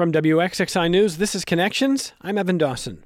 From WXXI News, this is Connections. I'm Evan Dawson.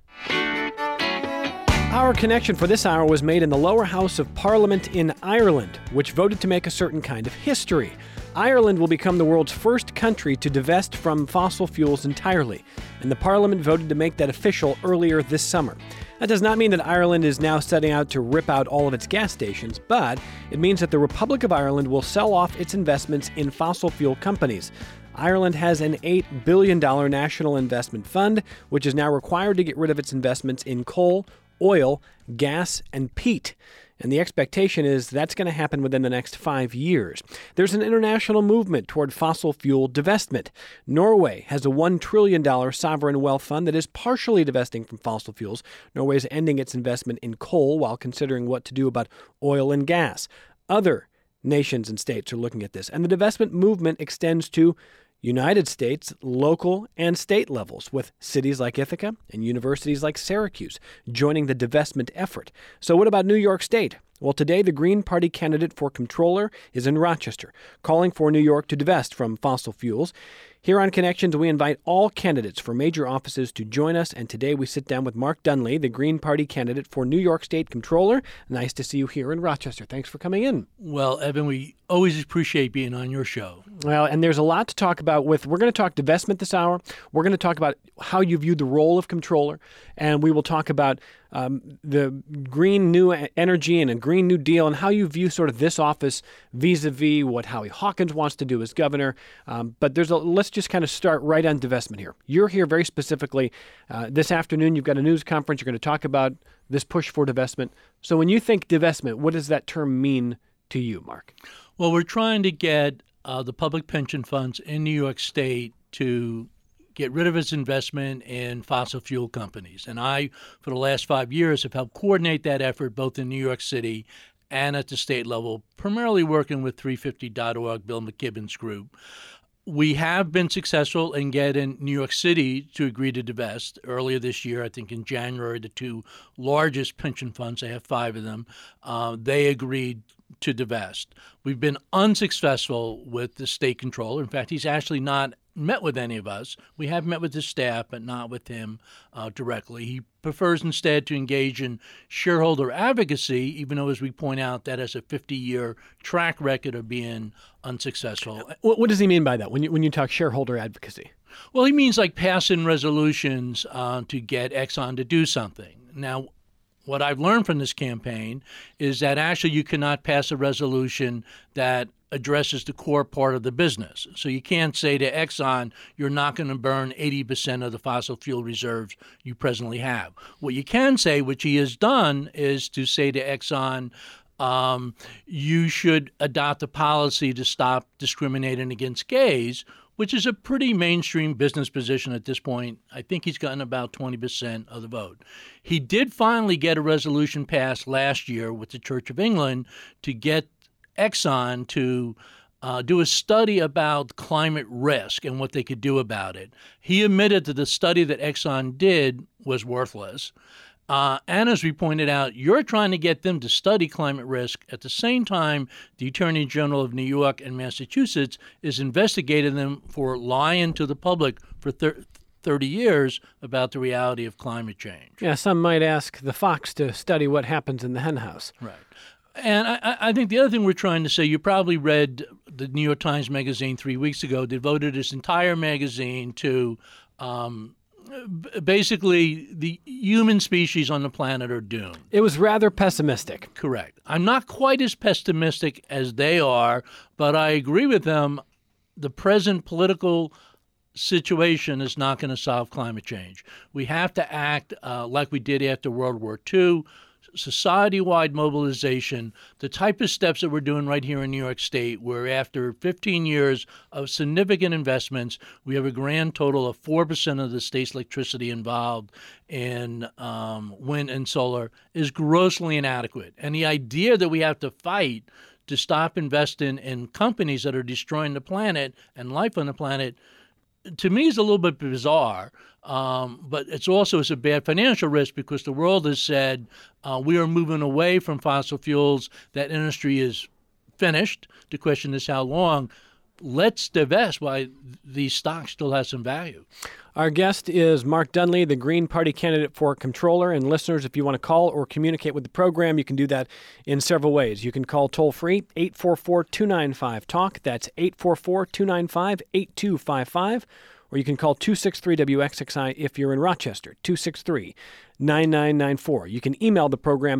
Our connection for this hour was made in the lower house of Parliament in Ireland, which voted to make a certain kind of history. Ireland will become the world's first country to divest from fossil fuels entirely, and the Parliament voted to make that official earlier this summer. That does not mean that Ireland is now setting out to rip out all of its gas stations, but it means that the Republic of Ireland will sell off its investments in fossil fuel companies. Ireland has an $8 billion national investment fund, which is now required to get rid of its investments in coal, oil, gas, and peat. And the expectation is that's going to happen within the next 5 years. There's an international movement toward fossil fuel divestment. Norway has a $1 trillion sovereign wealth fund that is partially divesting from fossil fuels. Norway is ending its investment in coal while considering what to do about oil and gas. Other nations and states are looking at this, and the divestment movement extends to United States, local and state levels, with cities like Ithaca and universities like Syracuse joining the divestment effort. So what about New York State? Well, today the Green Party candidate for comptroller is in Rochester, calling for New York to divest from fossil fuels. Here on Connections, we invite all candidates for major offices to join us, and today we sit down with Mark Dunlea, the Green Party candidate for New York State Comptroller. Nice to see you here in Rochester. Thanks for coming in. Well, Evan, we always appreciate being on your show. Well, and there's a lot to talk about we're going to talk divestment this hour. We're going to talk about how you view the role of comptroller, and we will talk about the green new energy and a green new deal and how you view sort of this office vis-a-vis what Howie Hawkins wants to do as governor. But let's just kind of start right on divestment here. You're here very specifically. This afternoon, you've got a news conference. You're going to talk about this push for divestment. So when you think divestment, what does that term mean to you, Mark? Well, we're trying to get the public pension funds in New York State to get rid of its investment in fossil fuel companies. And I, for the last 5 years, have helped coordinate that effort both in New York City and at the state level, primarily working with 350.org, Bill McKibben's group. We have been successful in getting New York City to agree to divest. Earlier this year, I think in January, the two largest pension funds, they have 5 of them, they agreed to divest. We've been unsuccessful with the state controller. In fact, he's actually not met with any of us. We have met with his staff, but not with him directly. He prefers instead to engage in shareholder advocacy, even though, as we point out, that has a 50-year track record of being unsuccessful. What does he mean by that when you talk shareholder advocacy? Well, he means like passing resolutions to get Exxon to do something. Now, what I've learned from this campaign is that actually you cannot pass a resolution that addresses the core part of the business. So you can't say to Exxon, you're not going to burn 80% of the fossil fuel reserves you presently have. What you can say, which he has done, is to say to Exxon, you should adopt a policy to stop discriminating against gays, which is a pretty mainstream business position at this point. I think he's gotten about 20% of the vote. He did finally get a resolution passed last year with the Church of England to get Exxon to do a study about climate risk and what they could do about it. He admitted that the study that Exxon did was worthless. And as we pointed out, you're trying to get them to study climate risk. At the same time, the Attorney General of New York and Massachusetts is investigating them for lying to the public for 30 years about the reality of climate change. Yeah, some might ask the fox to study what happens in the henhouse. Right. And I think the other thing we're trying to say, you probably read the New York Times Magazine 3 weeks ago, devoted its entire magazine to basically the human species on the planet are doomed. It was rather pessimistic. Correct. I'm not quite as pessimistic as they are, but I agree with them. The present political situation is not going to solve climate change. We have to act like we did after World War II, society-wide mobilization, the type of steps that we're doing right here in New York State, where after 15 years of significant investments, we have a grand total of 4% of the state's electricity involved in wind and solar, is grossly inadequate. And the idea that we have to fight to stop investing in companies that are destroying the planet and life on the planet, to me, is a little bit bizarre. But it's a bad financial risk because the world has said we are moving away from fossil fuels. That industry is finished. The question is how long. let's divest while these stocks still have some value. Our guest is Mark Dunlea, the Green Party candidate for controller. And listeners, if you want to call or communicate with the program, you can do that in several ways. You can call toll-free, 844-295-TALK. That's 844-295-8255. Or you can call 263-WXXI if you're in Rochester, 263-9994. You can email the program,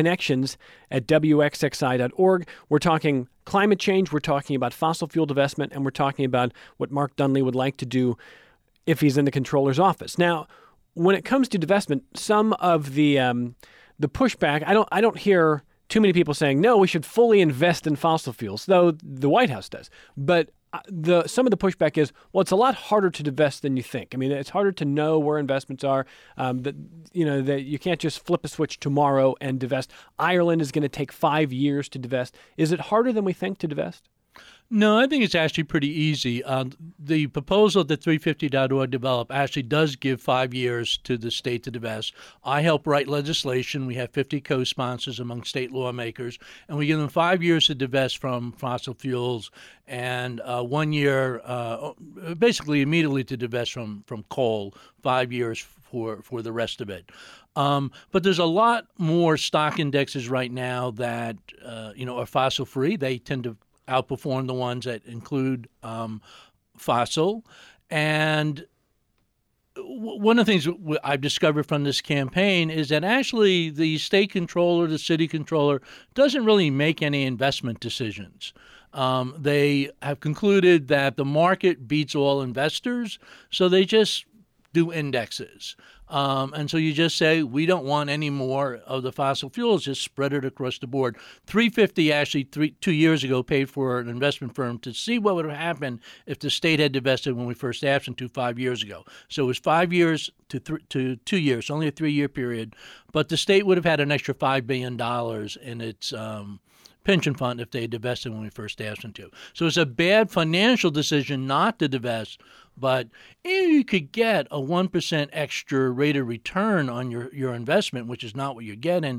connections@wxxi.org. We're talking climate change, we're talking about fossil fuel divestment, and we're talking about what Mark Dunlea would like to do if he's in the controller's office. Now, when it comes to divestment, some of the pushback, I don't hear too many people saying, no, we should fully invest in fossil fuels, though the White House does. But some of the pushback is, well, it's a lot harder to divest than you think. I mean, it's harder to know where investments are. That you can't just flip a switch tomorrow and divest. Ireland is going to take 5 years to divest. Is it harder than we think to divest? No, I think it's actually pretty easy. The proposal that 350.org developed actually does give 5 years to the state to divest. I help write legislation. We have 50 co-sponsors among state lawmakers, and we give them 5 years to divest from fossil fuels and 1 year, basically immediately to divest from coal, 5 years for the rest of it. But there's a lot more stock indexes right now that are fossil free. They tend to outperform the ones that include fossil. And one of the things I've discovered from this campaign is that actually the state controller, the city controller, doesn't really make any investment decisions. They have concluded that the market beats all investors, so they just do indexes. And so you just say, we don't want any more of the fossil fuels, just spread it across the board. 350 actually 2 years ago paid for an investment firm to see what would have happened if the state had divested when we first asked them to 5 years ago. So it was 5 years to 2 years, only a 3-year period. But the state would have had an extra $5 billion in its pension fund if they had divested when we first asked them to. So it's a bad financial decision not to divest, but if you could get a 1% extra rate of return on your investment, which is not what you're getting,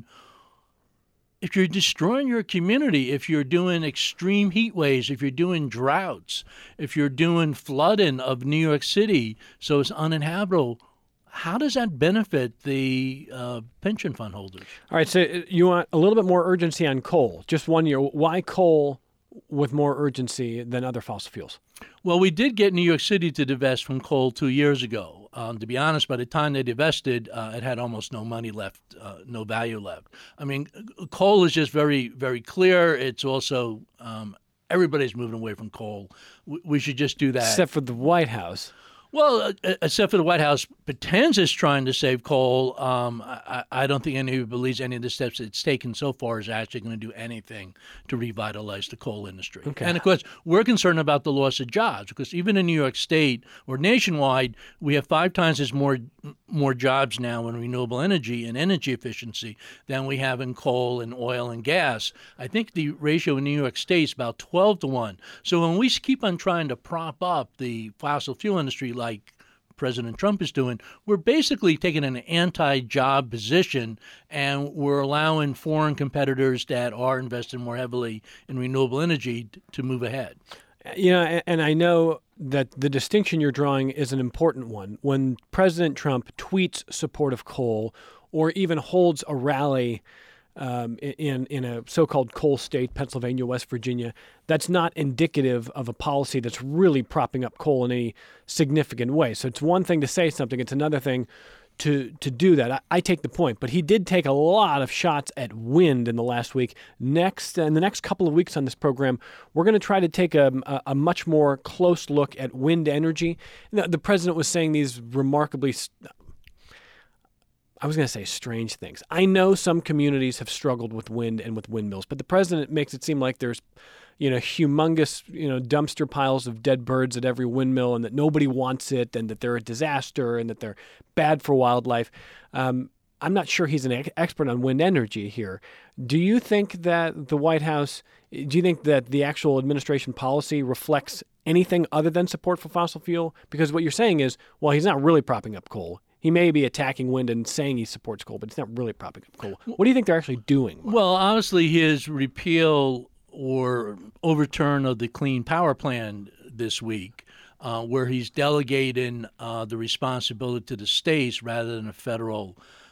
if you're destroying your community, if you're doing extreme heat waves, if you're doing droughts, if you're doing flooding of New York City so it's uninhabitable, how does that benefit the pension fund holders? All right, so you want a little bit more urgency on coal. Just 1 year. Why coal with more urgency than other fossil fuels? Well, we did get New York City to divest from coal 2 years ago. To be honest, by the time they divested, it had almost no money left, no value left. I mean, coal is just very, very clear. It's also everybody's moving away from coal. We should just do that. Except for the White House. Well, except for the White House pretends it's trying to save coal. I don't think anybody believes any of the steps it's taken so far is actually going to do anything to revitalize the coal industry. Okay. And, of course, we're concerned about the loss of jobs because even in New York State or nationwide, we have 5 times as more jobs now in renewable energy and energy efficiency than we have in coal and oil and gas. I think the ratio in New York State is about 12-1. So when we keep on trying to prop up the fossil fuel industry like President Trump is doing, we're basically taking an anti-job position and we're allowing foreign competitors that are investing more heavily in renewable energy to move ahead. And I know that the distinction you're drawing is an important one. When President Trump tweets support of coal or even holds a rally in a so-called coal state, Pennsylvania, West Virginia, that's not indicative of a policy that's really propping up coal in any significant way. So it's one thing to say something, it's another thing to do that. I take the point, but he did take a lot of shots at wind in the last week. In the next couple of weeks on this program, we're going to try to take a much more close look at wind energy. The president was saying these remarkably I was going to say strange things. I know some communities have struggled with wind and with windmills, but the president makes it seem like there's, humongous, dumpster piles of dead birds at every windmill and that nobody wants it and that they're a disaster and that they're bad for wildlife. I'm not sure he's an expert on wind energy here. Do you think that the White House, do you think that the actual administration policy reflects anything other than support for fossil fuel? Because what you're saying is, well, he's not really propping up coal. He may be attacking wind and saying he supports coal, but it's not really propping up coal. What do you think they're actually doing? Well, honestly, his repeal or overturn of the Clean Power Plan this week, where he's delegating the responsibility to the states rather than a federal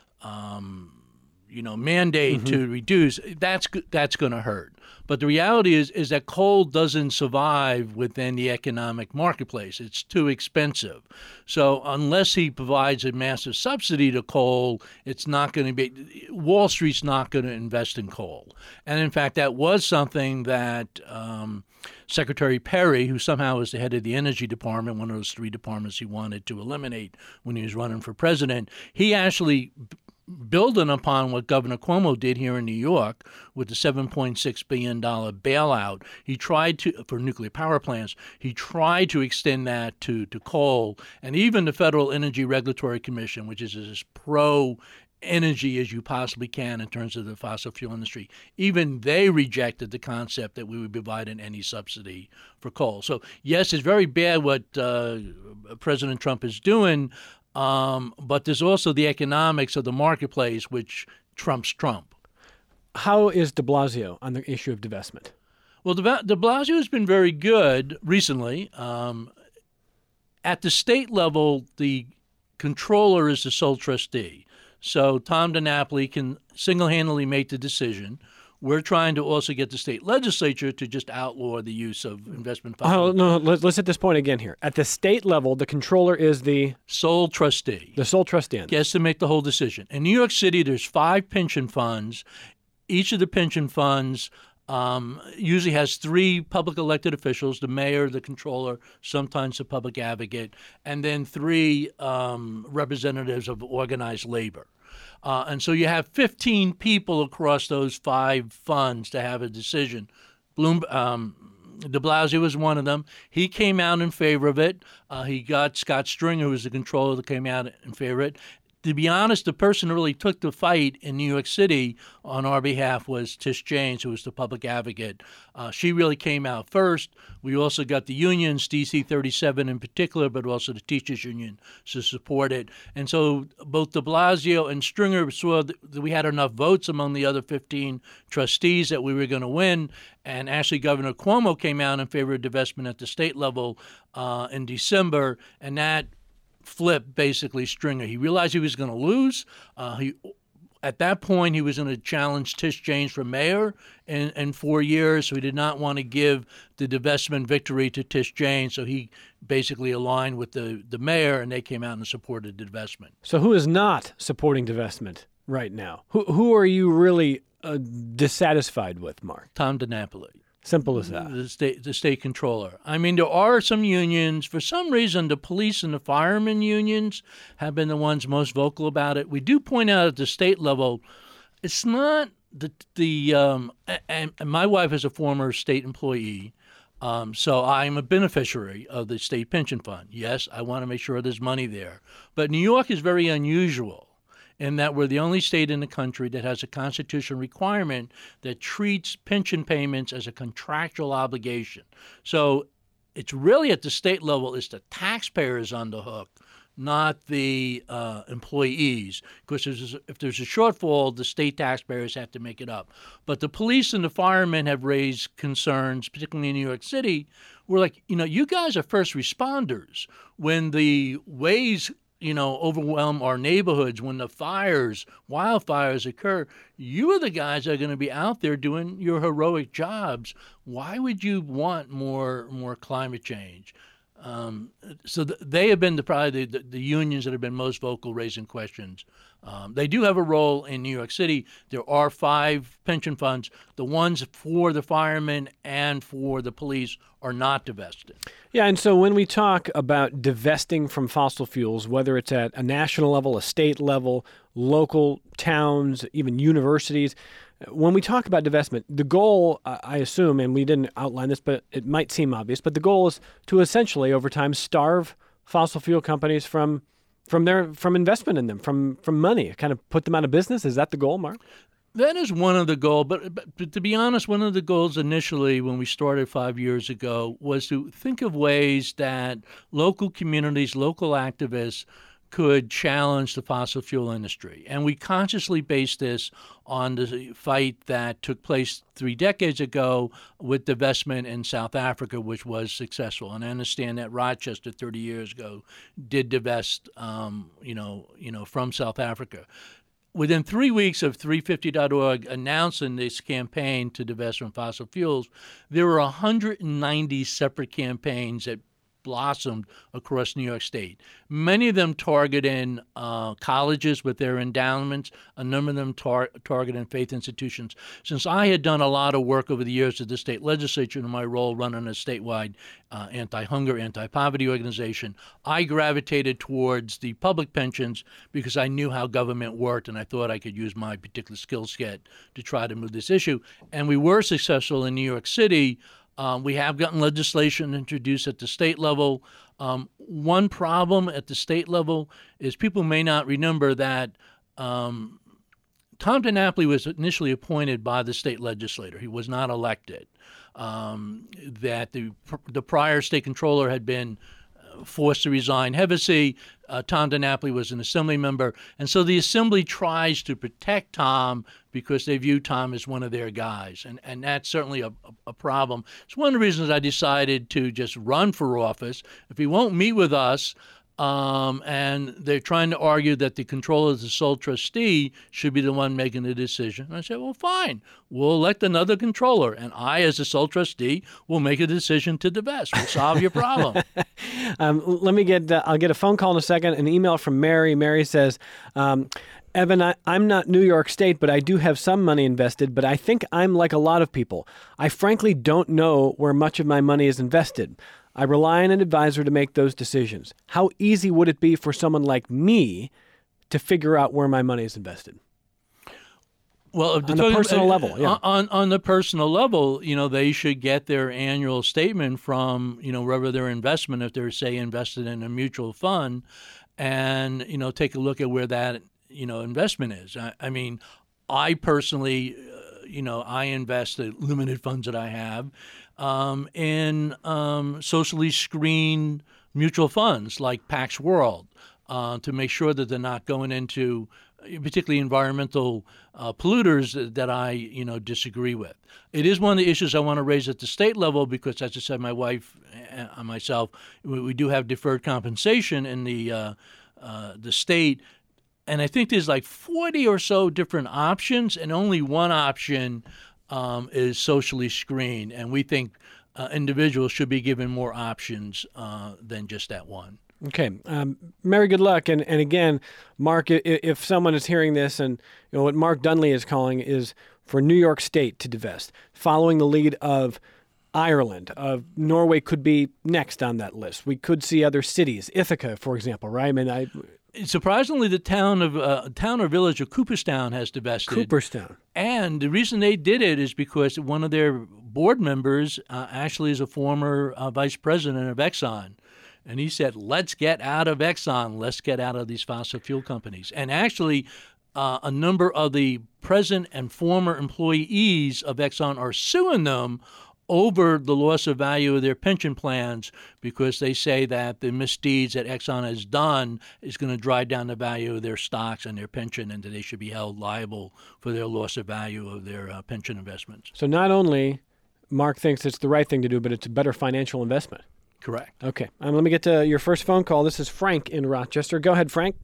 mandate to reduce. That's going to hurt. But the reality is that coal doesn't survive within the economic marketplace. It's too expensive. So unless he provides a massive subsidy to coal, it's not going to be. Wall Street's not going to invest in coal. And in fact, that was something that Secretary Perry, who somehow was the head of the Energy Department, one of those three departments he wanted to eliminate when he was running for president, he actually, building upon what Governor Cuomo did here in New York with the $7.6 billion bailout, he tried to, for nuclear power plants, he tried to extend that to coal. And even the Federal Energy Regulatory Commission, which is as pro-energy as you possibly can in terms of the fossil fuel industry, even they rejected the concept that we would be providing any subsidy for coal. So, yes, it's very bad what President Trump is doing, but there's also the economics of the marketplace, which trumps Trump. How is de Blasio on the issue of divestment? Well, de Blasio has been very good recently. At the state level, the controller is the sole trustee. So Tom DiNapoli can single-handedly make the decision. We're trying to also get the state legislature to just outlaw the use of investment funds. Oh, no, let's hit this point again here. At the state level, the controller is the sole trustee. The sole trustee. Gets to make the whole decision. In New York City, there's 5 pension funds. Each of the pension funds usually has 3 public elected officials, the mayor, the controller, sometimes the public advocate, and then 3 representatives of organized labor. And so you have 15 people across those 5 funds to have a decision. De Blasio was one of them. He came out in favor of it. He got Scott Stringer, who was the controller, that came out in favor of it. To be honest, the person who really took the fight in New York City on our behalf was Tish James, who was the public advocate. She really came out first. We also got the unions, DC 37 in particular, but also the teachers union to support it. And so both de Blasio and Stringer saw that we had enough votes among the other 15 trustees that we were going to win. And actually, Governor Cuomo came out in favor of divestment at the state level in December, and that flip basically Stringer. He realized he was going to lose. At that point, he was going to challenge Tish James for mayor in 4 years, so he did not want to give the divestment victory to Tish James, so he basically aligned with the mayor, and they came out and supported the divestment. So who is not supporting divestment right now? Who are you really dissatisfied with, Mark? Tom DiNapoli. Simple as that. The state controller. I mean, there are some unions. For some reason, the police and the firemen unions have been the ones most vocal about it. We do point out at the state level, it's not and my wife is a former state employee, so I'm a beneficiary of the state pension fund. Yes, I want to make sure there's money there. But New York is very unusual in that we're the only state in the country that has a constitutional requirement that treats pension payments as a contractual obligation. So it's really at the state level, it's the taxpayers on the hook, not the employees. Because if there's a shortfall, the state taxpayers have to make it up. But the police and the firemen have raised concerns, particularly in New York City. We're like, you guys are first responders. When the ways overwhelm our neighborhoods, when the wildfires occur, you are the guys that are going to be out there doing your heroic jobs. Why would you want more climate change? So they have been probably the unions that have been most vocal raising questions. They do have a role in New York City. There are 5 pension funds. The ones for the firemen and for the police are not divested. Yeah, and so when we talk about divesting from fossil fuels, whether it's at a national level, a state level, local towns, even universities, when we talk about divestment, the goal, I assume, and we didn't outline this, but it might seem obvious, but the goal is to essentially, over time, starve fossil fuel companies from investment in them, from money, kind of put them out of business. Is that the goal, Mark? That is one of the goals, but to be honest, one of the goals initially when we started 5 years ago was to think of ways that local communities, local activists could challenge the fossil fuel industry. And we consciously based this on the fight that took place 3 decades ago with divestment in South Africa, which was successful. And I understand that Rochester 30 years ago did divest, from South Africa. Within 3 weeks of 350.org announcing this campaign to divest from fossil fuels, there were 190 separate campaigns that blossomed across New York State. Many of them targeting colleges with their endowments, a number of them targeting faith institutions. Since I had done a lot of work over the years at the state legislature in my role running a statewide anti-hunger, anti-poverty organization, I gravitated towards the public pensions because I knew how government worked and I thought I could use my particular skill set to try to move this issue. And we were successful in New York City. We have gotten legislation introduced at the state level. One problem at the state level is people may not remember that Tom DiNapoli was initially appointed by the state legislator. He was not elected. That the prior state controller had been forced to resign. Hevesy, Tom DiNapoli was an assembly member. And so the assembly tries to protect Tom because they view Tom as one of their guys. And that's certainly a problem. It's one of the reasons I decided to just run for office. If he won't meet with us, and they're trying to argue that the controller of the sole trustee should be the one making the decision. And I said, well, fine. We'll elect another controller, and I, as the sole trustee, will make a decision to divest. We'll solve your problem. I'll get a phone call in a second, an email from Mary. Mary says, Evan, I'm not New York State, but I do have some money invested, but I think I'm like a lot of people. I frankly don't know where much of my money is invested. I rely on an advisor to make those decisions. How easy would it be for someone like me to figure out where my money is invested? Well, on the personal level, yeah. On the personal level, they should get their annual statement from, wherever their investment, if they're, say, invested in a mutual fund, and, take a look at where that, investment is. I mean, I personally, I invest the limited funds that I have in socially screened mutual funds like Pax World to make sure that they're not going into particularly environmental polluters that I, disagree with. It is one of the issues I want to raise at the state level because, as I said, my wife and myself, we do have deferred compensation in the state. And I think there's like 40 or so different options, and only one option is socially screened. And we think individuals should be given more options than just that one. Okay. Mary, good luck. And again, Mark, if someone is hearing this, and what Mark Dunley is calling is for New York State to divest, following the lead of Ireland. Norway could be next on that list. We could see other cities, Ithaca, for example, right? I mean, surprisingly, the town or village of Cooperstown has divested. Cooperstown. And the reason they did it is because one of their board members actually is a former vice president of Exxon. And he said, let's get out of Exxon. Let's get out of these fossil fuel companies. And actually, a number of the present and former employees of Exxon are suing them over the loss of value of their pension plans because they say that the misdeeds that Exxon has done is going to drive down the value of their stocks and their pension, and that they should be held liable for their loss of value of their pension investments. So not only Mark thinks it's the right thing to do, but it's a better financial investment. Correct. Okay. Let me get to your first phone call. This is Frank in Rochester. Go ahead, Frank.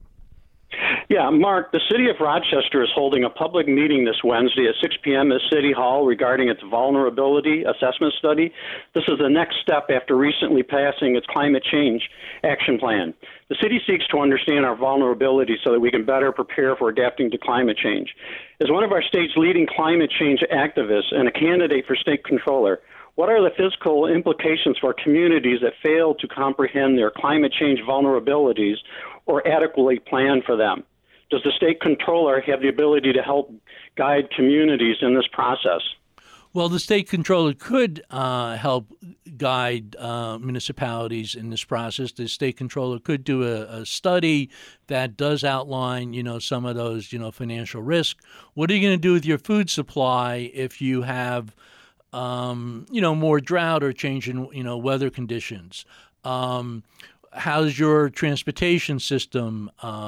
Yeah, Mark, the city of Rochester is holding a public meeting this Wednesday at 6 p.m. at City Hall regarding its vulnerability assessment study. This is the next step after recently passing its climate change action plan. The city seeks to understand our vulnerability so that we can better prepare for adapting to climate change. As one of our state's leading climate change activists and a candidate for state controller, what are the physical implications for communities that fail to comprehend their climate change vulnerabilities or adequately plan for them? Does the state controller have the ability to help guide communities in this process? Well, the state controller could help guide municipalities in this process. The state controller could do a study that does outline, some of those, financial risks. What are you going to do with your food supply if you have, more drought or change in, weather conditions? how's your transportation system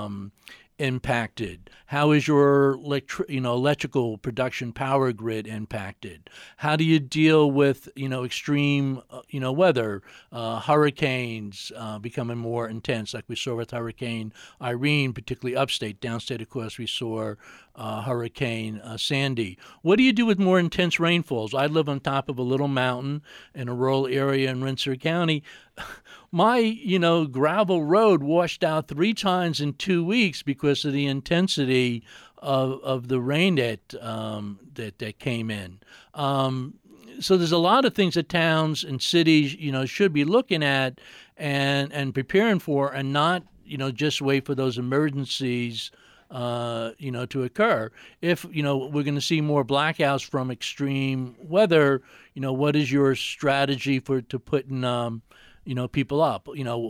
impacted? How is your electrical production power grid impacted? How do you deal with extreme weather, hurricanes becoming more intense, like we saw with Hurricane Irene, particularly upstate. Downstate, of course, we saw Hurricane Sandy. What do you do with more intense rainfalls? I live on top of a little mountain in a rural area in Rensselaer County. My, gravel road washed out 3 times in 2 weeks because of the intensity of the rain that came in. So there's a lot of things that towns and cities, should be looking at and preparing for, and not, just wait for those emergencies, to occur. If, we're going to see more blackouts from extreme weather, what is your strategy to putting people up?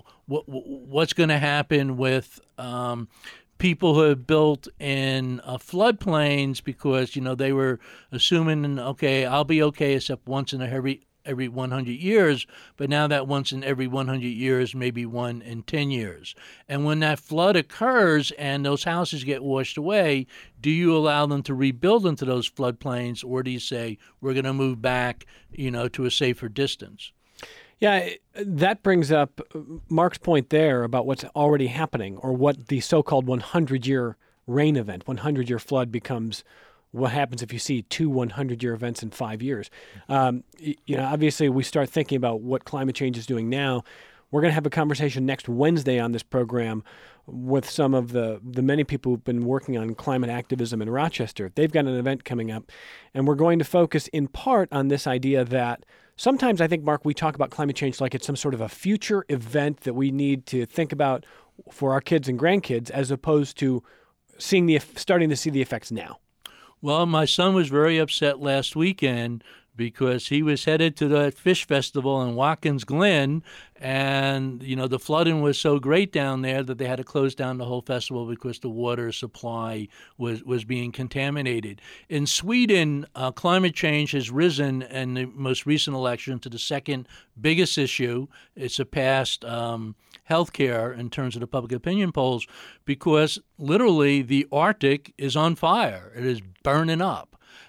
What's going to happen with people who have built in floodplains because, they were assuming, okay, I'll be okay except once in every 100 years, but now that once in every 100 years, maybe 1 in 10 years. And when that flood occurs and those houses get washed away, do you allow them to rebuild into those floodplains, or do you say, we're going to move back, to a safer distance? Yeah, that brings up Mark's point there about what's already happening, or what the so-called 100-year rain event, 100-year flood becomes what happens if you see 2 100-year events in 5 years. Obviously, we start thinking about what climate change is doing now. We're going to have a conversation next Wednesday on this program with some of the many people who've been working on climate activism in Rochester. They've got an event coming up, and we're going to focus in part on this idea that sometimes, I think, Mark, we talk about climate change like it's some sort of a future event that we need to think about for our kids and grandkids, as opposed to starting to see the effects now. Well, my son was very upset last weekend because he was headed to the fish festival in Watkins Glen, and the flooding was so great down there that they had to close down the whole festival because the water supply was being contaminated. In Sweden, climate change has risen in the most recent election to the second biggest issue. It surpassed healthcare in terms of the public opinion polls, because literally the Arctic is on fire. It is burning up.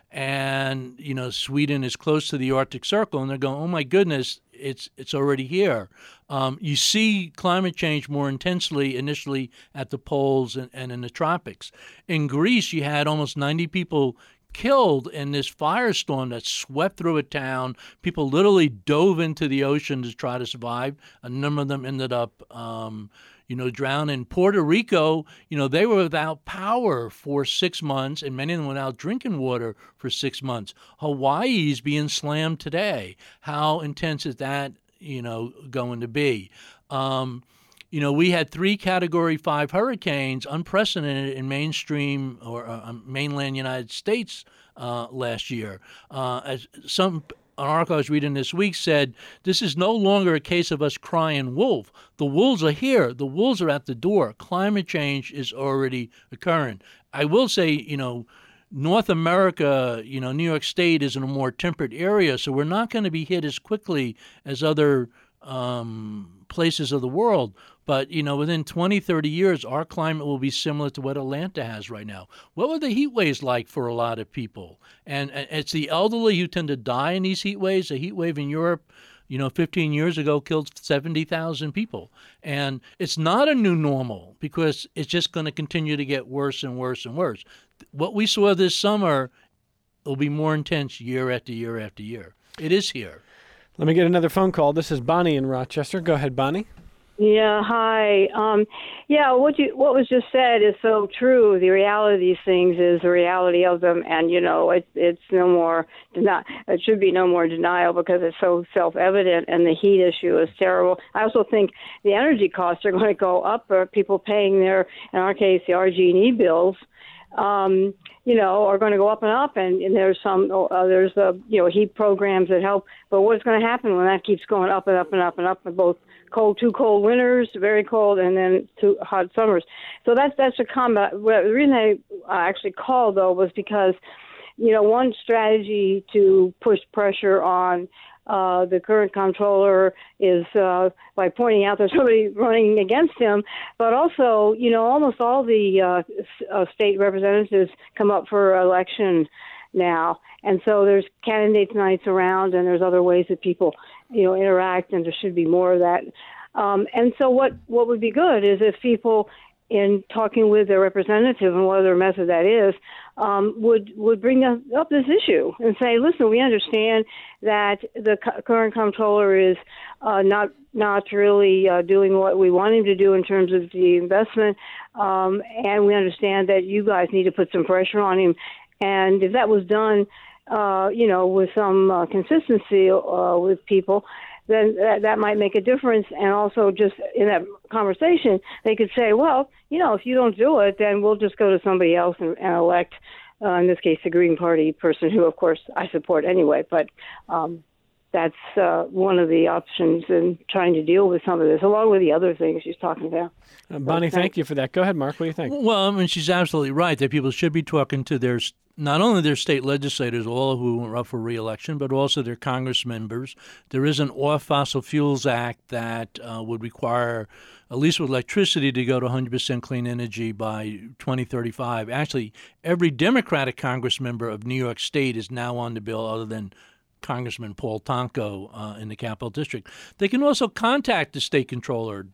And, Sweden is close to the Arctic Circle, and they're going, oh, my goodness, it's already here. You see climate change more intensely initially at the poles and in the tropics. In Greece, you had almost 90 people killed in this firestorm that swept through a town. People literally dove into the ocean to try to survive. A number of them ended up drowned. In Puerto Rico, they were without power for 6 months, and many of them without drinking water for 6 months. Hawaii's being slammed today. How intense is that, going to be? We had 3 Category 5 hurricanes, unprecedented in mainstream or mainland United States last year. As an article I was reading this week said, this is no longer a case of us crying wolf. The wolves are here. The wolves are at the door. Climate change is already occurring. I will say, North America, New York State is in a more temperate area, so we're not going to be hit as quickly as other places of the world. But, within 20, 30 years, our climate will be similar to what Atlanta has right now. What were the heat waves like for a lot of people? And it's the elderly who tend to die in these heat waves. A heat wave in Europe, 15 years ago killed 70,000 people. And it's not a new normal, because it's just going to continue to get worse and worse and worse. What we saw this summer will be more intense year after year after year. It is here. Let me get another phone call. This is Bonnie in Rochester. Go ahead, Bonnie. Yeah, hi. What was just said is so true. The reality of these things is the reality of them, and it's no more it should be no more denial, because it's so self-evident, and the heat issue is terrible. I also think the energy costs are going to go up, or people paying their, in our case, the RG&E bills, are going to go up and up, and there's heat programs that help. But what's going to happen when that keeps going up and up and up and up, and both two cold winters, very cold, and then 2 hot summers? So that's a combat. The reason I actually called, though, was because one strategy to push pressure on the current comptroller is by pointing out there's somebody running against him, but also, almost all the state representatives come up for election now, and so there's candidates nights around, and there's other ways that people, interact, and there should be more of that. And so what would be good is if people, in talking with their representative and whatever method that is, would bring up this issue and say, listen, we understand that the current comptroller is not really doing what we want him to do in terms of the investment, and we understand that you guys need to put some pressure on him. And if that was done, with some consistency with people, then that might make a difference. And also just in that conversation, they could say, well, if you don't do it, then we'll just go to somebody else and elect, in this case, the Green Party person, who, of course, I support anyway. But that's one of the options in trying to deal with some of this, along with the other things she's talking about. Bonnie, thank you for that. Go ahead, Mark. What do you think? Well, she's absolutely right that people should be talking to not only their state legislators, all who are up for re-election, but also their Congress members. There is an Off Fossil Fuels Act that would require, at least with electricity, to go to 100% clean energy by 2035. Actually, every Democratic Congress member of New York State is now on the bill, other than Congressman Paul Tonko in the Capital District. They can also contact the state controller,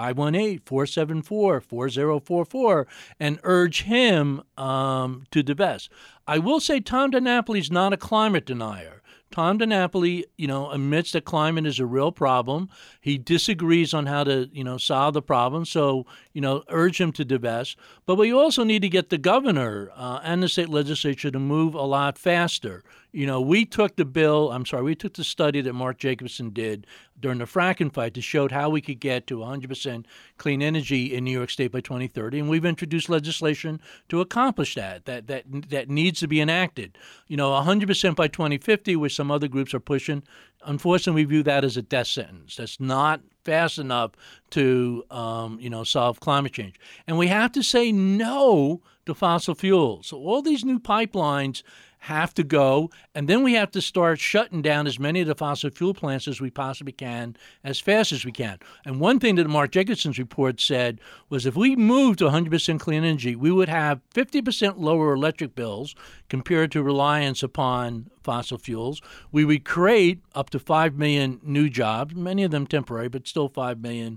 518-474-4044, and urge him to divest. I will say Tom DiNapoli is not a climate denier. Tom DiNapoli, admits that climate is a real problem. He disagrees on how to, solve the problem. So, urge him to divest. But we also need to get the governor and the state legislature to move a lot faster. We took the study that Mark Jacobson did during the fracking fight that showed how we could get to 100% clean energy in New York State by 2030, and we've introduced legislation to accomplish that needs to be enacted. 100% by 2050, which some other groups are pushing. Unfortunately, we view that as a death sentence. That's not fast enough to, solve climate change. And we have to say no to fossil fuels. So all these new pipelines have to go, and then we have to start shutting down as many of the fossil fuel plants as we possibly can, as fast as we can. And one thing that Mark Jacobson's report said was if we moved to 100% clean energy, we would have 50% lower electric bills compared to reliance upon fossil fuels. We would create up to 5 million new jobs, many of them temporary, but still 5 million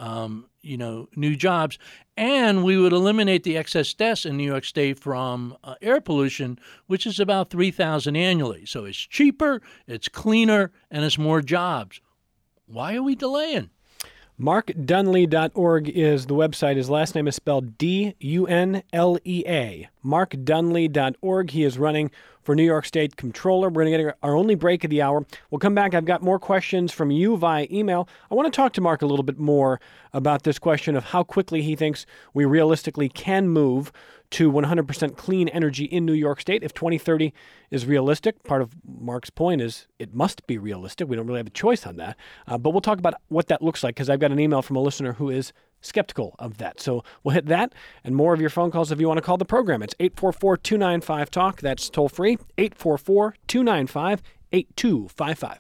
new jobs, and we would eliminate the excess deaths in New York State from air pollution, which is about 3,000 annually. So it's cheaper, it's cleaner, and it's more jobs. Why are we delaying? MarkDunlea.org is the website. His last name is spelled Dunlea. MarkDunlea.org. He is running for New York State Comptroller. We're going to get our only break of the hour. We'll come back. I've got more questions from you via email. I want to talk to Mark a little bit more about this question of how quickly he thinks we realistically can move to 100% clean energy in New York State. If 2030 is realistic, part of Mark's point is it must be realistic. We don't really have a choice on that. But we'll talk about what that looks like, because I've got an email from a listener who is skeptical of that. So we'll hit that and more of your phone calls if you want to call the program. It's 844-295-TALK. That's toll free, 844-295-8255.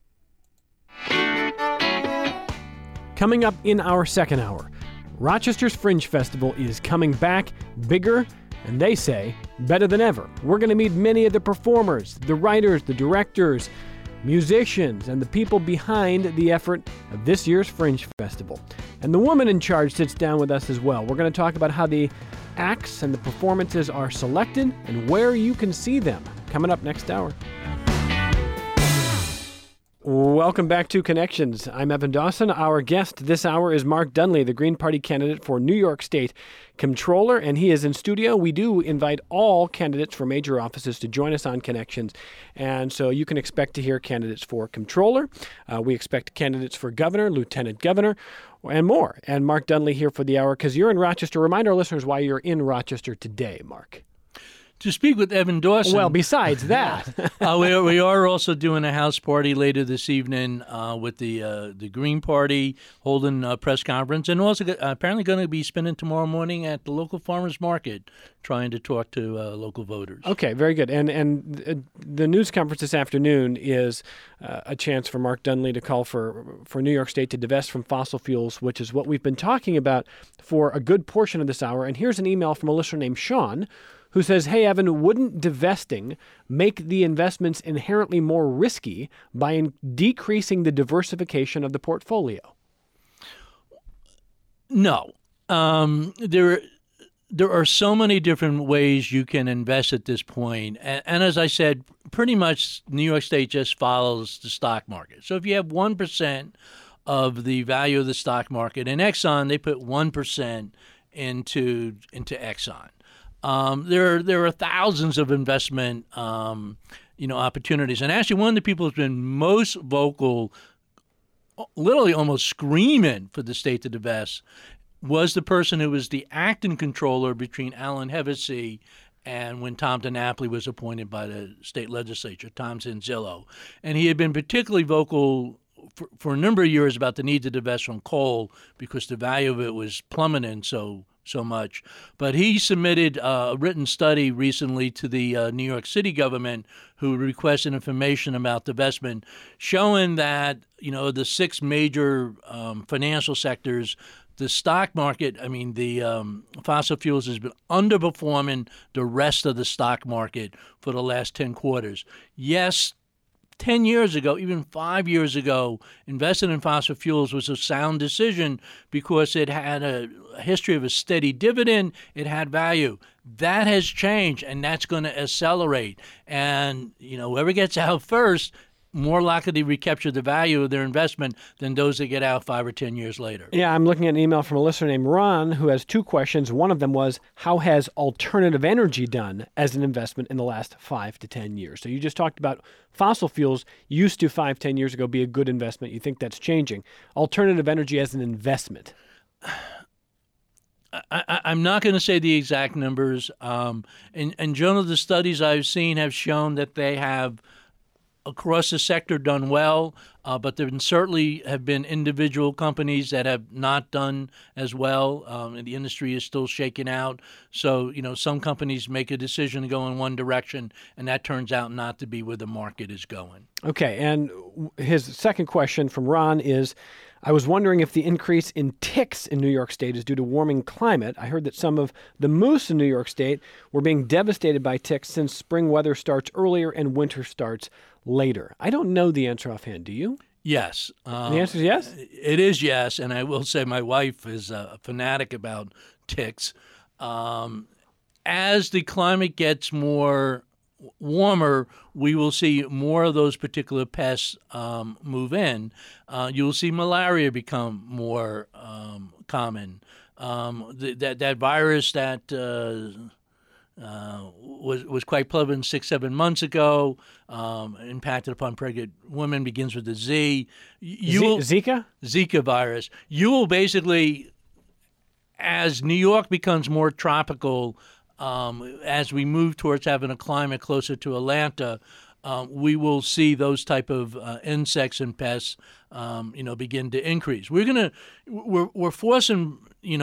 Coming up in our second hour, Rochester's Fringe Festival is coming back bigger, and they say better than ever. We're going to meet many of the performers, the writers, the directors, musicians, and the people behind the effort of this year's Fringe Festival. And the woman in charge sits down with us as well. We're going to talk about how the acts and the performances are selected and where you can see them. Coming up next hour. Welcome back to Connections. I'm Evan Dawson. Our guest this hour is Mark Dunlea, the Green Party candidate for New York State Comptroller, and he is in studio. We do invite all candidates for major offices to join us on Connections, and so you can expect to hear candidates for Comptroller. We expect candidates for Governor, Lieutenant Governor, and more. And Mark Dunlea here for the hour, because you're in Rochester. Remind our listeners why you're in Rochester today, Mark. to speak with Evan Dawson. Well, besides that. We are also doing a house party later this evening with the Green Party holding a press conference, and also apparently going to be spending tomorrow morning at the local farmers market trying to talk to local voters. Okay, very good. And the news conference this afternoon is a chance for Mark Dunlea to call for New York State to divest from fossil fuels, which is what we've been talking about for a good portion of this hour. And here's an email from a listener named Sean, who says, hey, Evan, wouldn't divesting make the investments inherently more risky by decreasing the diversification of the portfolio? No. There are so many different ways you can invest at this point. And as I said, pretty much New York State just follows the stock market. So if you have 1% of the value of the stock market in Exxon, they put 1% into Exxon. There are thousands of investment opportunities. And actually, one of the people who's been most vocal, literally almost screaming for the state to divest, was the person who was the acting controller between Alan Hevesy and when Tom DiNapoli was appointed by the state legislature, Tom Zanzillo. And he had been particularly vocal for a number of years about the need to divest from coal because the value of it was plummeting so much. But he submitted a written study recently to the New York City government, who requested information about divestment, showing that, the six major financial sectors, the stock market, the fossil fuels has been underperforming the rest of the stock market for the last 10 quarters. Yes, 10 years ago, even 5 years ago, investing in fossil fuels was a sound decision because it had a history of a steady dividend. It had value. That has changed, and that's going to accelerate. And, whoever gets out first, more likely to recapture the value of their investment than those that get out 5 or 10 years later. Yeah, I'm looking at an email from a listener named Ron who has two questions. One of them was, how has alternative energy done as an investment in the last 5 to 10 years? So you just talked about fossil fuels used to 5-10 years ago be a good investment. You think that's changing. Alternative energy as an investment. I'm not going to say the exact numbers. In general, the studies I've seen have shown that they have across the sector done well, but there certainly have been individual companies that have not done as well, and the industry is still shaking out. So, some companies make a decision to go in one direction, and that turns out not to be where the market is going. Okay, and his second question from Ron is, I was wondering if the increase in ticks in New York State is due to warming climate. I heard that some of the moose in New York State were being devastated by ticks since spring weather starts earlier and winter starts later. I don't know the answer offhand. Do you? Yes. The answer is yes? It is yes, and I will say my wife is a fanatic about ticks. As the climate gets more warmer, we will see more of those particular pests move in. You'll see malaria become more common. That virus that was quite prevalent 6-7 months ago, impacted upon pregnant women, begins with the Z. Zika? Zika virus. You will basically, as New York becomes more tropical, as we move towards having a climate closer to Atlanta, we will see those type of insects and pests, begin to increase. We're forcing,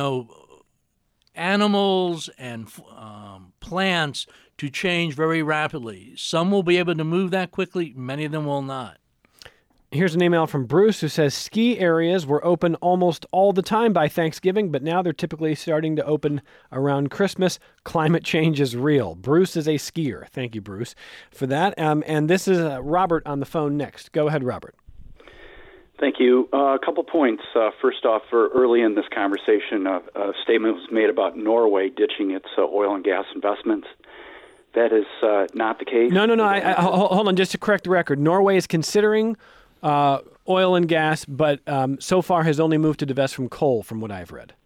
animals and plants to change very rapidly. Some will be able to move that quickly. Many of them will not. Here's an email from Bruce who says ski areas were open almost all the time by Thanksgiving, but now they're typically starting to open around Christmas. Climate change is real. Bruce is a skier. Thank you, Bruce, for that. And this is Robert on the phone next. Go ahead, Robert. Thank you. A couple points. First off, early in this conversation, a statement was made about Norway ditching its oil and gas investments. That is not the case. No. Hold on. Just to correct the record, Norway is considering oil and gas, but so far has only moved to divest from coal, from what I've read.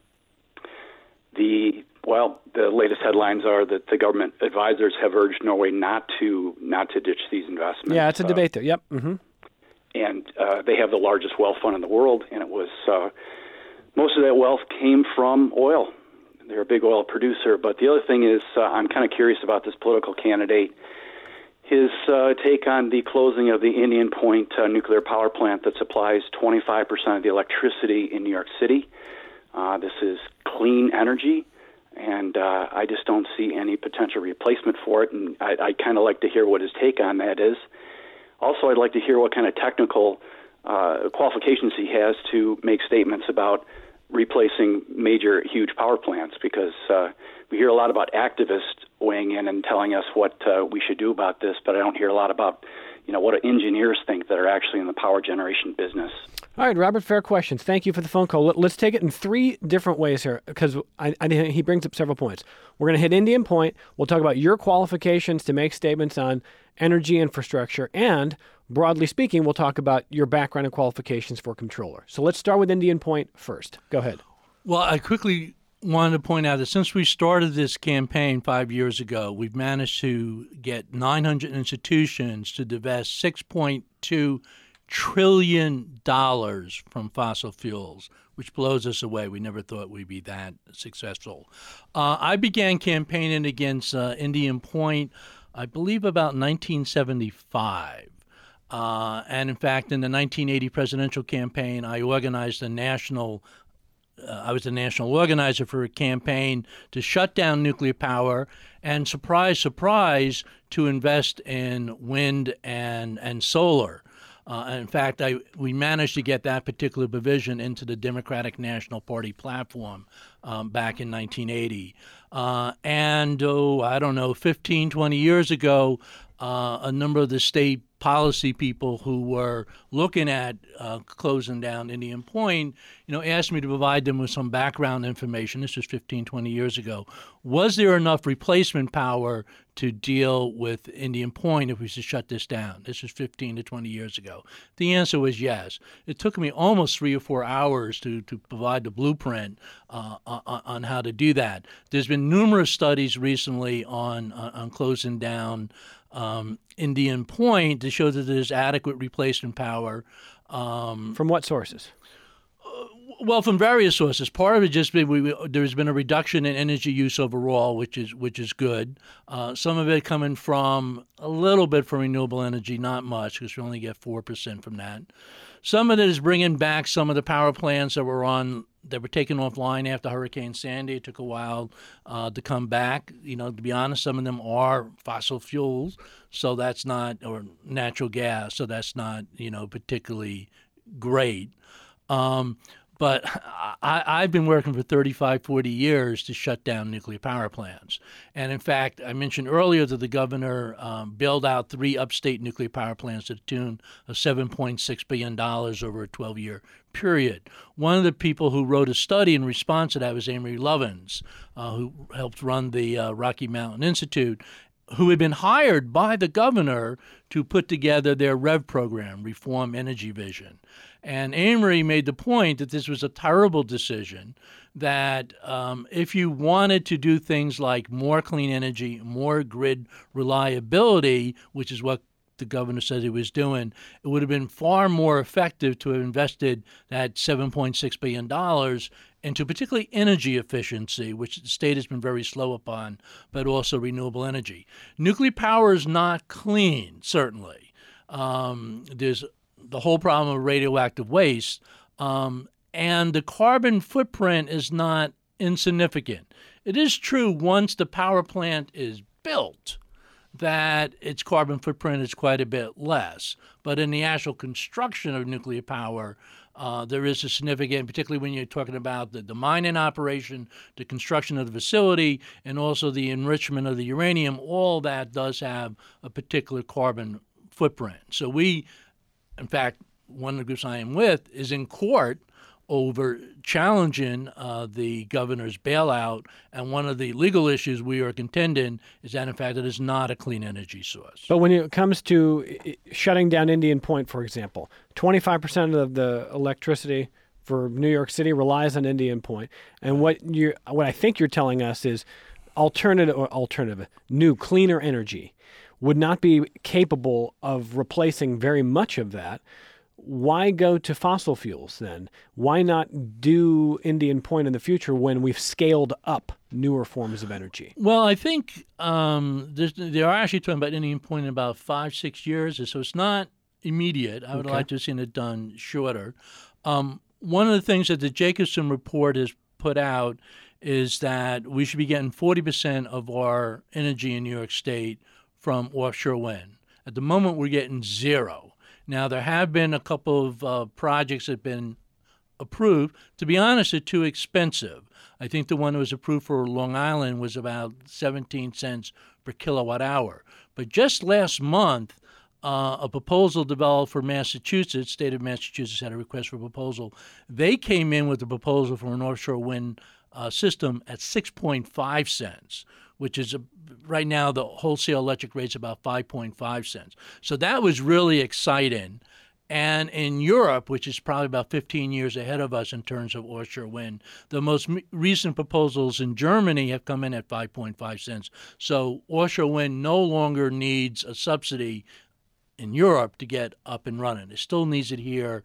The latest headlines are that the government advisors have urged Norway not to ditch these investments. Yeah, it's a debate there. Yep. Mm-hmm. And they have the largest wealth fund in the world, and it was most of that wealth came from oil. They're a big oil producer. But the other thing is, I'm kind of curious about this political candidate. His take on the closing of the Indian Point nuclear power plant that supplies 25% of the electricity in New York City. This is clean energy, and I just don't see any potential replacement for it, and I'd kind of like to hear what his take on that is. Also, I'd like to hear what kind of technical qualifications he has to make statements about replacing major, huge power plants, because we hear a lot about activists weighing in and telling us what we should do about this, but I don't hear a lot about, what engineers think that are actually in the power generation business. All right, Robert, fair questions. Thank you for the phone call. Let's take it in three different ways here, because he brings up several points. We're going to hit Indian Point. We'll talk about your qualifications to make statements on energy infrastructure, and broadly speaking, we'll talk about your background and qualifications for controller. So let's start with Indian Point first. Go ahead. Well, I quickly wanted to point out that since we started this campaign 5 years ago, we've managed to get 900 institutions to divest $6.2 trillion from fossil fuels, which blows us away. We never thought we'd be that successful. I began campaigning against Indian Point, I believe, about 1975. And in fact, in the 1980 presidential campaign, I organized I was the national organizer for a campaign to shut down nuclear power and, surprise, surprise, to invest in wind and solar. In fact, we managed to get that particular provision into the Democratic National Party platform back in 1980. And, I don't know, 15, 20 years ago, a number of the state policy people who were looking at closing down Indian Point, asked me to provide them with some background information. This was 15, 20 years ago. Was there enough replacement power to deal with Indian Point if we should shut this down? This was 15 to 20 years ago. The answer was yes. It took me almost 3 or 4 hours to provide the blueprint on how to do that. There's been numerous studies recently on closing down Indian Point to show that there's adequate replacement power. From what sources? Well, from various sources. Part of it just there's been a reduction in energy use overall, which is good. Some of it coming from a little bit from renewable energy, not much, because we only get 4% from that. Some of it is bringing back some of the power plants that were taken offline after Hurricane Sandy. It took a while to come back. To be honest, some of them are fossil fuels, so that's not, or natural gas, so that's not, particularly great. But I've been working for 35, 40 years to shut down nuclear power plants. And in fact, I mentioned earlier that the governor bailed out 3 upstate nuclear power plants to the tune of $7.6 billion over a 12-year period. One of the people who wrote a study in response to that was Amory Lovins, who helped run the Rocky Mountain Institute, who had been hired by the governor to put together their REV program, Reform Energy Vision. And Amory made the point that this was a terrible decision, that if you wanted to do things like more clean energy, more grid reliability, which is what the governor said he was doing, it would have been far more effective to have invested that $7.6 billion into particularly energy efficiency, which the state has been very slow upon, but also renewable energy. Nuclear power is not clean, certainly. There's the whole problem of radioactive waste, and the carbon footprint is not insignificant. It is true once the power plant is built that its carbon footprint is quite a bit less. But in the actual construction of nuclear power, there is a significant, particularly when you're talking about the mining operation, the construction of the facility, and also the enrichment of the uranium, all that does have a particular carbon footprint. So in fact, one of the groups I am with is in court over challenging the governor's bailout, and one of the legal issues we are contending is that, in fact, it is not a clean energy source. But when it comes to shutting down Indian Point, for example, 25% of the electricity for New York City relies on Indian Point, and what I think you're telling us is alternative, new, cleaner energy would not be capable of replacing very much of that. why go to fossil fuels then? Why not do Indian Point in the future when we've scaled up newer forms of energy? Well, I think they are actually talking about Indian Point in about 5-6 years, so it's not immediate. I would like to have seen it done shorter. One of the things that the Jacobson report has put out is that we should be getting 40% of our energy in New York State from offshore wind. At the moment, we're getting zero. Now, there have been a couple of projects that have been approved. To be honest, they're too expensive. I think the one that was approved for Long Island was about 17 cents per kilowatt hour. But just last month, a proposal developed for Massachusetts, state of Massachusetts had a request for a proposal. They came in with a proposal for an offshore wind system at 6.5 cents, which is right now the wholesale electric rate's about 5.5 cents. So that was really exciting. And in Europe, which is probably about 15 years ahead of us in terms of offshore wind, the most recent proposals in Germany have come in at 5.5 cents. So offshore wind no longer needs a subsidy in Europe to get up and running. It still needs it here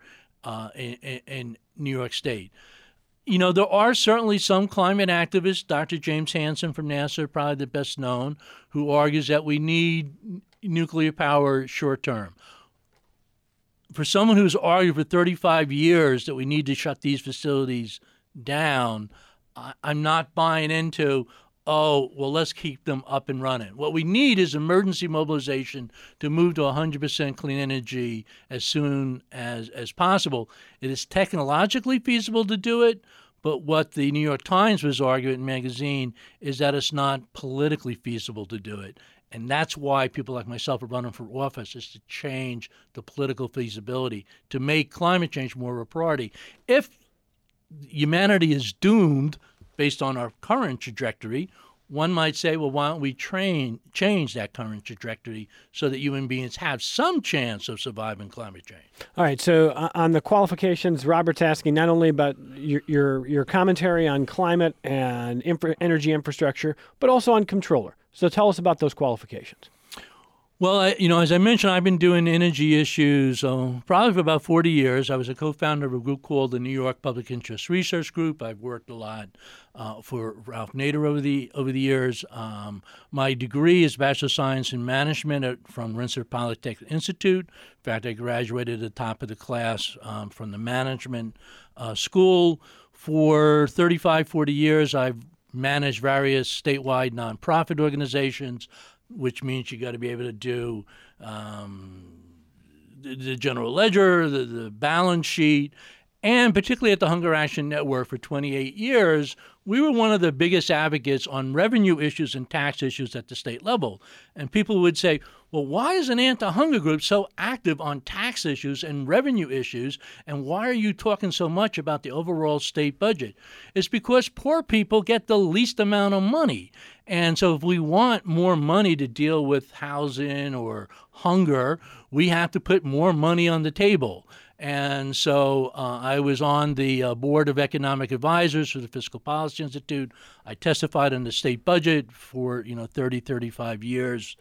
in New York State. You know, there are certainly some climate activists, Dr. James Hansen from NASA, probably the best known, who argues that we need nuclear power short term. For someone who's argued for 35 years that we need to shut these facilities down, I'm not buying into, oh, well, let's keep them up and running. What we need is emergency mobilization to move to 100% clean energy as soon as possible. It is technologically feasible to do it, but what the New York Times was arguing in magazine is that it's not politically feasible to do it. And that's why people like myself are running for office, is to change the political feasibility, to make climate change more of a priority. If humanity is doomed based on our current trajectory, one might say, well, why don't we change that current trajectory so that human beings have some chance of surviving climate change? All right. So on the qualifications, Robert's asking not only about your commentary on climate and energy infrastructure, but also on controller. So tell us about those qualifications. Well, as I mentioned, I've been doing energy issues probably for about 40 years. I was a co-founder of a group called the New York Public Interest Research Group. I've worked a lot for Ralph Nader over the years. My degree is Bachelor of Science in Management from Rensselaer Polytechnic Institute. In fact, I graduated at the top of the class from the management school. For 35, 40 years, I've managed various statewide nonprofit organizations, which means you got to be able to do the general ledger, the balance sheet, and particularly at the Hunger Action Network for 28 years, we were one of the biggest advocates on revenue issues and tax issues at the state level. And people would say, well, why is an anti-hunger group so active on tax issues and revenue issues, and why are you talking so much about the overall state budget? It's because poor people get the least amount of money. And so if we want more money to deal with housing or hunger, we have to put more money on the table. And so I was on the Board of Economic Advisors for the Fiscal Policy Institute. I testified on the state budget for 30, 35 years.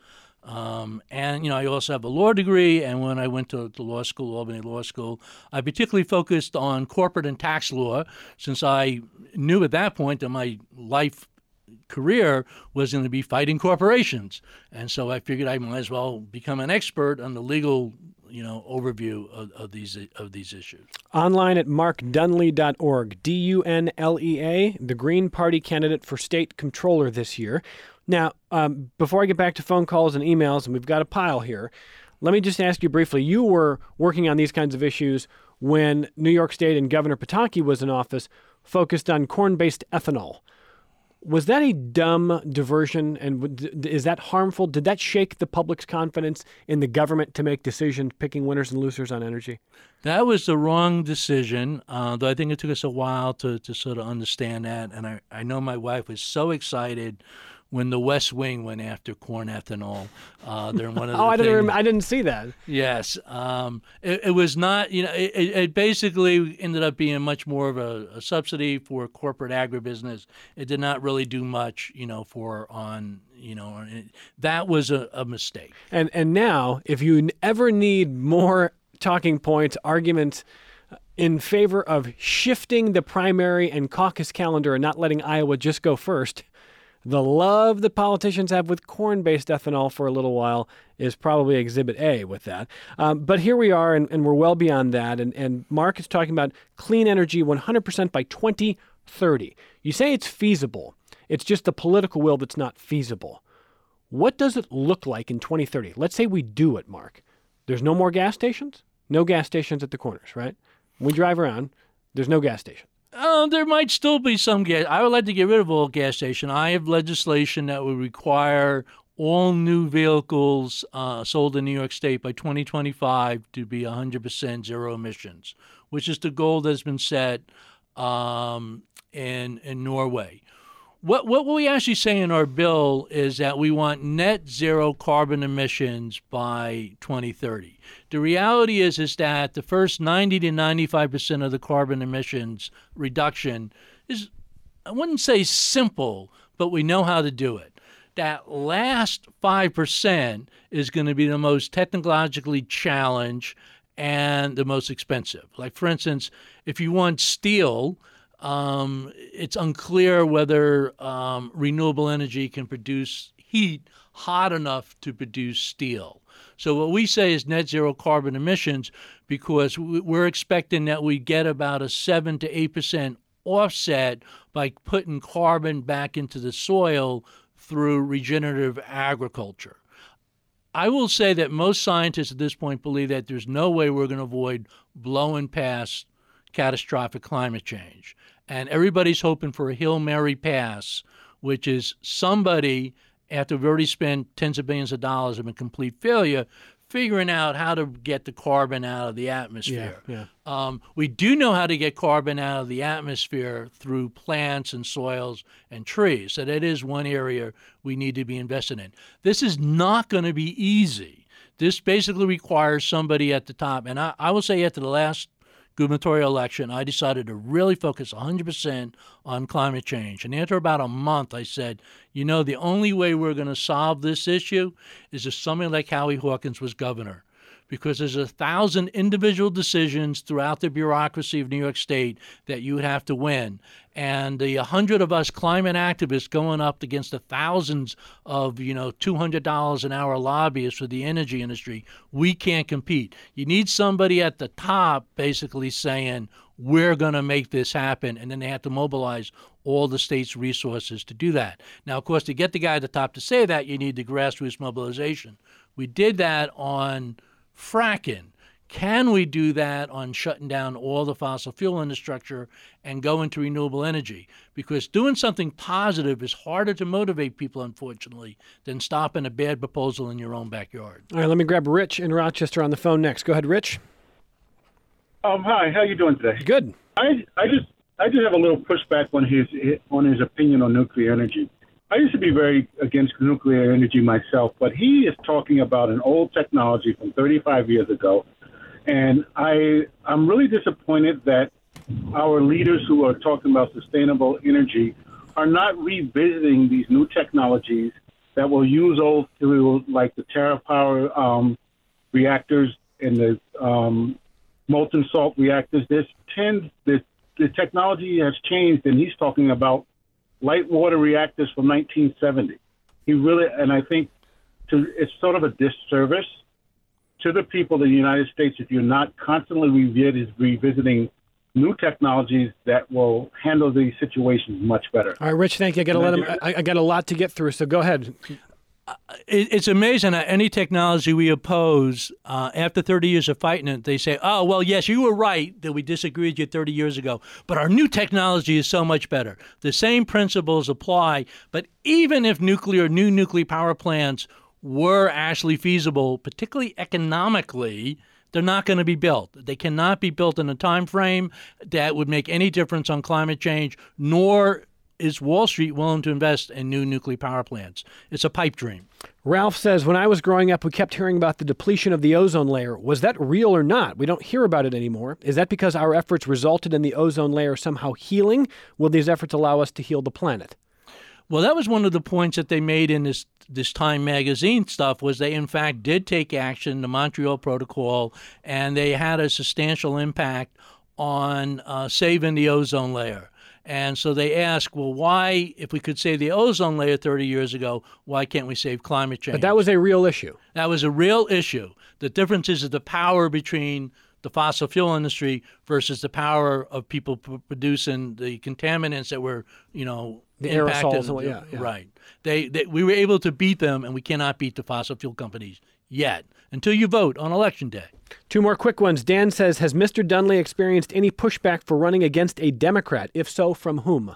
And I also have a law degree. And when I went to law school, Albany Law School, I particularly focused on corporate and tax law, since I knew at that point that my life career was going to be fighting corporations. And so I figured I might as well become an expert on the legal overview of these issues. Online at markdunlea.org, DUNLEA, the Green Party candidate for state controller this year. Now, before I get back to phone calls and emails, and we've got a pile here, let me just ask you briefly, you were working on these kinds of issues when New York State and Governor Pataki was in office, focused on corn-based ethanol. Was that a dumb diversion, and is that harmful? Did that shake the public's confidence in the government to make decisions, picking winners and losers on energy? That was the wrong decision, though I think it took us a while to sort of understand that. And I know my wife was so excited when the West Wing went after corn ethanol. They're one of the I didn't see that. Yes. It was not, it basically ended up being much more of a subsidy for corporate agribusiness. It did not really do much, that was a mistake. And now, if you ever need more talking points, arguments in favor of shifting the primary and caucus calendar and not letting Iowa just go first. The love that politicians have with corn-based ethanol for a little while is probably Exhibit A with that. But here we are, and we're well beyond that. And Mark is talking about clean energy 100% by 2030. You say it's feasible. It's just the political will that's not feasible. What does it look like in 2030? Let's say we do it, Mark. There's no more gas stations? No gas stations at the corners, right? We drive around, there's no gas station. There might still be some gas. I would like to get rid of all gas stations. I have legislation that would require all new vehicles sold in New York State by 2025 to be 100% zero emissions, which is the goal that's been set in Norway. What we actually say in our bill is that we want net zero carbon emissions by 2030. The reality is that the first 90 to 95% of the carbon emissions reduction is, I wouldn't say simple, but we know how to do it. That last 5% is going to be the most technologically challenged and the most expensive. Like, for instance, if you want steel, it's unclear whether renewable energy can produce heat hot enough to produce steel. So what we say is net zero carbon emissions, because we're expecting that we get about a 7 to 8% offset by putting carbon back into the soil through regenerative agriculture. I will say that most scientists at this point believe that there's no way we're going to avoid blowing past catastrophic climate change. And everybody's hoping for a Hail Mary pass, which is somebody, after we've already spent tens of billions of dollars in complete failure, figuring out how to get the carbon out of the atmosphere. We do know how to get carbon out of the atmosphere through plants and soils and trees. So that is one area we need to be invested in. This is not going to be easy. This basically requires somebody at the top. And I will say after the last gubernatorial election, I decided to really focus 100% on climate change. And after about a month, I said, the only way we're going to solve this issue is if somebody like Howie Hawkins was governor. Because there's 1,000 individual decisions throughout the bureaucracy of New York State that you would have to win. And the 100 of us climate activists going up against the thousands of, $200 an hour lobbyists for the energy industry, we can't compete. You need somebody at the top basically saying, we're going to make this happen. And then they have to mobilize all the state's resources to do that. Now, of course, to get the guy at the top to say that, you need the grassroots mobilization. We did that on fracking. Can we do that on shutting down all the fossil fuel infrastructure and go into renewable energy? Because doing something positive is harder to motivate people, unfortunately, than stopping a bad proposal in your own backyard. All right, let me grab Rich in Rochester on the phone next. Go ahead, Rich. Hi, how you doing today? Good. I just have a little pushback on his opinion on nuclear energy. I used to be very against nuclear energy myself, but he is talking about an old technology from 35 years ago. And I'm really disappointed that our leaders who are talking about sustainable energy are not revisiting these new technologies that will use old fuels like the TerraPower reactors and the molten salt reactors. The technology has changed, and he's talking about light water reactors from 1970. And I think it's sort of a disservice to the people of the United States if you're not constantly revisiting new technologies that will handle these situations much better. All right, Rich, thank you. I got a lot to get through, so go ahead. It's amazing that any technology we oppose, after 30 years of fighting it, they say, oh, well, yes, you were right that we disagreed with you 30 years ago, but our new technology is so much better. The same principles apply, but even if new nuclear power plants were actually feasible, particularly economically, they're not going to be built. They cannot be built in a time frame that would make any difference on climate change, nor is Wall Street willing to invest in new nuclear power plants. It's a pipe dream. Ralph says, when I was growing up, we kept hearing about the depletion of the ozone layer. Was that real or not? We don't hear about it anymore. Is that because our efforts resulted in the ozone layer somehow healing? Will these efforts allow us to heal the planet? Well, that was one of the points that they made in this Time magazine stuff, was they in fact did take action, the Montreal Protocol, and they had a substantial impact on saving the ozone layer. And so they asked, well, why, if we could save the ozone layer 30 years ago, why can't we save climate change? But that was a real issue. That was a real issue. The difference is the power between the fossil fuel industry versus the power of people producing the contaminants that were, the aerosols. Yeah. Right. We were able to beat them, and we cannot beat the fossil fuel companies yet until you vote on Election Day. Two more quick ones. Dan says, has Mr. Dunley experienced any pushback for running against a Democrat? If so, from whom?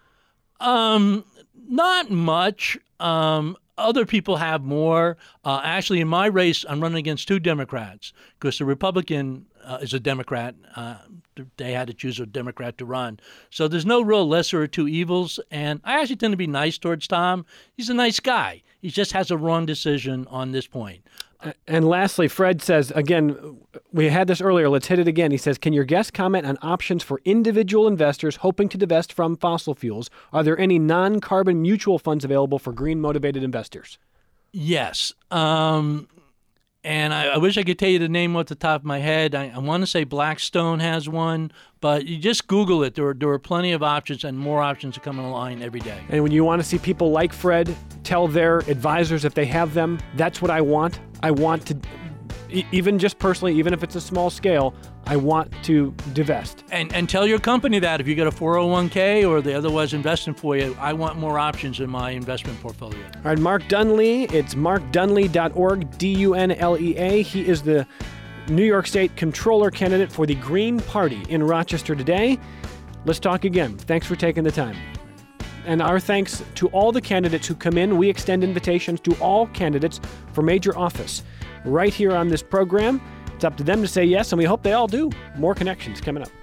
Not much. Other people have more. Actually, in my race, I'm running against two Democrats because the Republican is a Democrat. They had to choose a Democrat to run. So there's no real lesser of two evils. And I actually tend to be nice towards Tom. He's a nice guy. He just has a wrong decision on this point. And lastly, Fred says, again, we had this earlier, let's hit it again. He says, can your guest comment on options for individual investors hoping to divest from fossil fuels? Are there any non-carbon mutual funds available for green-motivated investors? Yes. And I wish I could tell you the name off the top of my head. I want to say Blackstone has one, but you just Google it. There are plenty of options, and more options are coming online every day. And when you want to see people like Fred tell their advisors if they have them, that's what I want. I want to, even just personally, even if it's a small scale, I want to divest. And tell your company that if you got a 401k or they otherwise investing for you, I want more options in my investment portfolio. All right, Mark Dunlea, it's markdunlea.org, D-U-N-L-E-A. He is the New York State Comptroller candidate for the Green Party in Rochester today. Let's talk again. Thanks for taking the time. And our thanks to all the candidates who come in. We extend invitations to all candidates for major office right here on this program. It's up to them to say yes, and we hope they all do. More connections coming up.